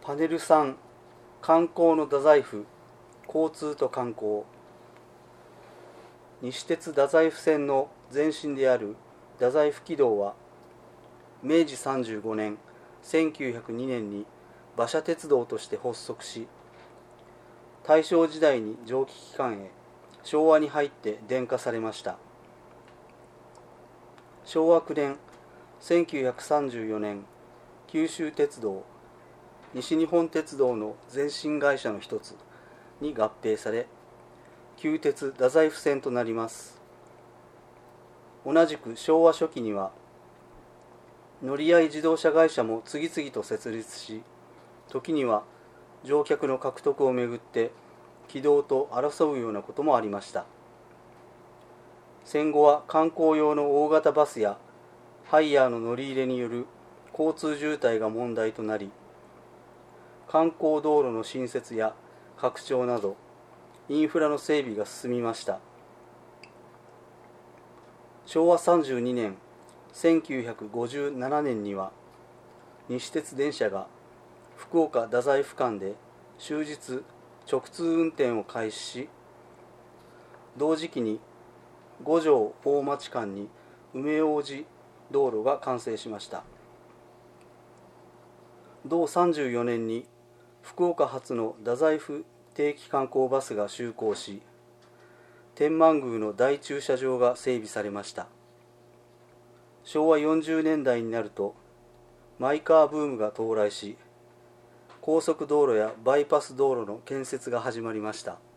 パネル3、観光の太宰府、交通と観光。西鉄太宰府線の前身である太宰府軌道は、明治35年、1902年に馬車鉄道として発足し、大正時代に蒸気機関へ、昭和に入って電化されました。昭和9年、1934年、九州鉄道、西日本鉄道の前身会社の一つに合併され、旧鉄太宰府線となります。同じく昭和初期には、乗合自動車会社も次々と設立し、時には乗客の獲得をめぐって軌道と争うようなこともありました。戦後は観光用の大型バスやハイヤーの乗り入れによる交通渋滞が問題となり、観光道路の新設や拡張などインフラの整備が進みました。昭和32年、1957年には西鉄電車が福岡太宰府間で終日直通運転を開始し、同時期に五条大町間に梅大路道路が完成しました。同34年に福岡発の太宰府定期観光バスが就航し、天満宮の大駐車場が整備されました。昭和40年代になるとマイカーブームが到来し、高速道路やバイパス道路の建設が始まりました。